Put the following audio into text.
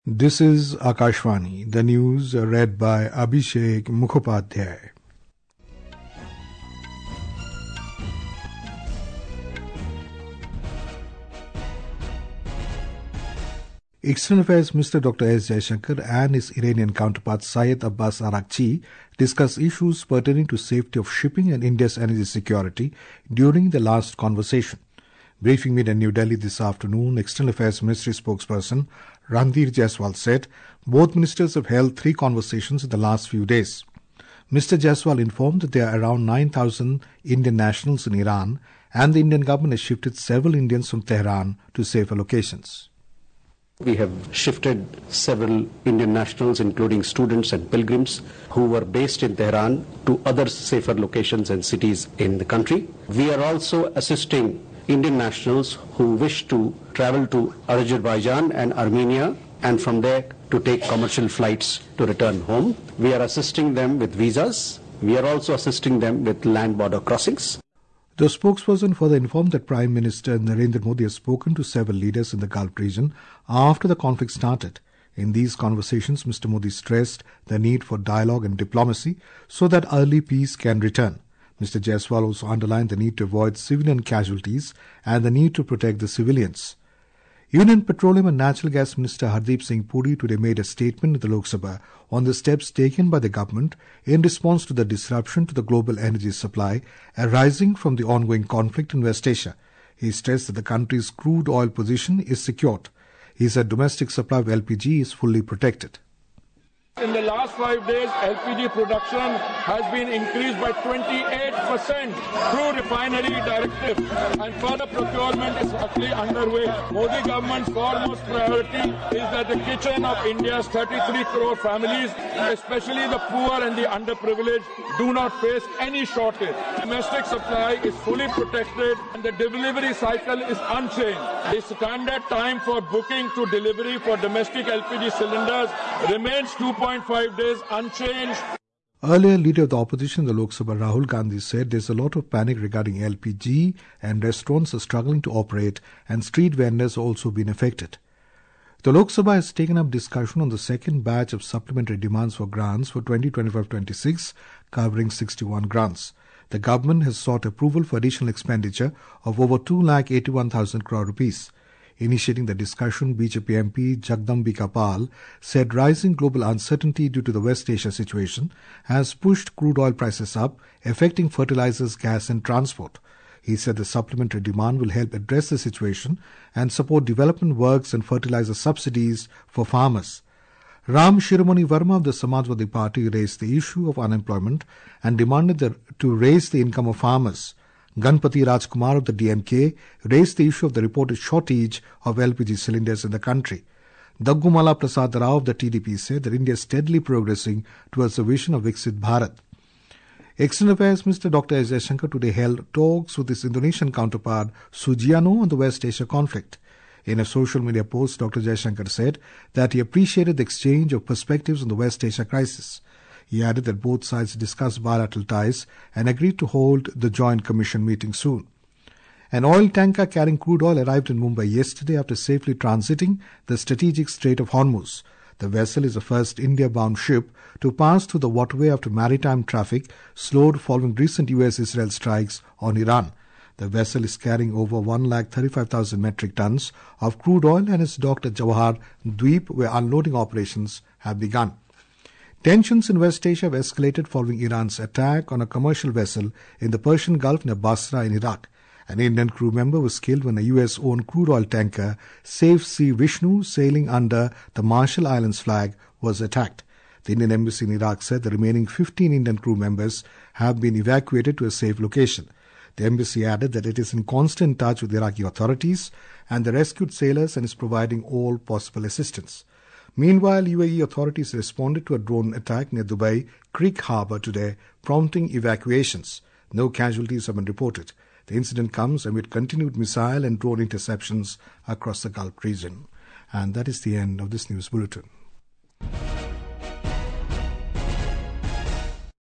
This is Akashvani, the news read by Abhishek Mukhopadhyay. External Affairs Minister Dr. S. Jaishankar and his Iranian counterpart Syed Abbas Araghchi discussed issues pertaining to safety of shipping and India's energy security during the last conversation. Briefing me in New Delhi this afternoon, External Affairs Ministry spokesperson Randhir Jaiswal said both ministers have held 3 conversations in the last few days. Mr. Jaiswal informed that there are around 9,000 Indian nationals in Iran and the Indian government has shifted several Indians from Tehran to safer locations. We have shifted several Indian nationals, including students and pilgrims, who were based in Tehran to other safer locations and cities in the country. We are also assisting Indian nationals who wish to travel to Azerbaijan and Armenia and from there to take commercial flights to return home. We are assisting them with visas. We are also assisting them with land border crossings. The spokesperson further informed that Prime Minister Narendra Modi has spoken to several leaders in the Gulf region after the conflict started. In these conversations, Mr. Modi stressed the need for dialogue and diplomacy so that early peace can return. Mr. Jaiswal also underlined the need to avoid civilian casualties and the need to protect the civilians. Union Petroleum and Natural Gas Minister Hardeep Singh Puri today made a statement in the Lok Sabha on the steps taken by the government in response to the disruption to the global energy supply arising from the ongoing conflict in West Asia. He stressed that the country's crude oil position is secured. He said domestic supply of LPG is fully protected. In the last 5 days, LPG production has been increased by 28% through refinery directive, and further procurement is actually underway. Modi government's foremost priority is that the kitchen of India's 33 crore families, especially the poor and the underprivileged, do not face any shortage. Domestic supply is fully protected and the delivery cycle is unchanged. The standard time for booking to delivery for domestic LPG cylinders remains 2.5 days unchanged. Earlier, Leader of the Opposition in the Lok Sabha, Rahul Gandhi, said there's a lot of panic regarding LPG and restaurants are struggling to operate and street vendors have also been affected. The Lok Sabha has taken up discussion on the second batch of supplementary demands for grants for 2025-26, covering 61 grants. The government has sought approval for additional expenditure of over 2,81,000 crore rupees. Initiating the discussion, BJP MP Jagdambika Pal said rising global uncertainty due to the West Asia situation has pushed crude oil prices up, affecting fertilizers, gas and transport. He said the supplementary demand will help address the situation and support development works and fertilizer subsidies for farmers. Ram Shiromani Verma of the Samajwadi Party raised the issue of unemployment and demanded to raise the income of farmers. Ganpati Rajkumar of the DMK raised the issue of the reported shortage of LPG cylinders in the country. Daggumala Prasad Rao of the TDP said that India is steadily progressing towards the vision of Viksit Bharat. External Affairs Minister Dr. S. Jaishankar today held talks with his Indonesian counterpart Sugiarno on the West Asia conflict. In a social media post, Dr. Jaishankar said that he appreciated the exchange of perspectives on the West Asia crisis. He added that both sides discussed bilateral ties and agreed to hold the Joint Commission meeting soon. An oil tanker carrying crude oil arrived in Mumbai yesterday after safely transiting the strategic Strait of Hormuz. The vessel is the first India-bound ship to pass through the waterway after maritime traffic slowed following recent US-Israel strikes on Iran. The vessel is carrying over 135,000 metric tons of crude oil and is docked at Jawahar Dweep, where unloading operations have begun. Tensions in West Asia have escalated following Iran's attack on a commercial vessel in the Persian Gulf near Basra in Iraq. An Indian crew member was killed when a US-owned crude oil tanker, Safe Sea Vishnu, sailing under the Marshall Islands flag, was attacked. The Indian embassy in Iraq said the remaining 15 Indian crew members have been evacuated to a safe location. The embassy added that it is in constant touch with Iraqi authorities and the rescued sailors and is providing all possible assistance. Meanwhile, UAE authorities responded to a drone attack near Dubai Creek Harbour today, prompting evacuations. No casualties have been reported. The incident comes amid continued missile and drone interceptions across the Gulf region. And that is the end of this news bulletin.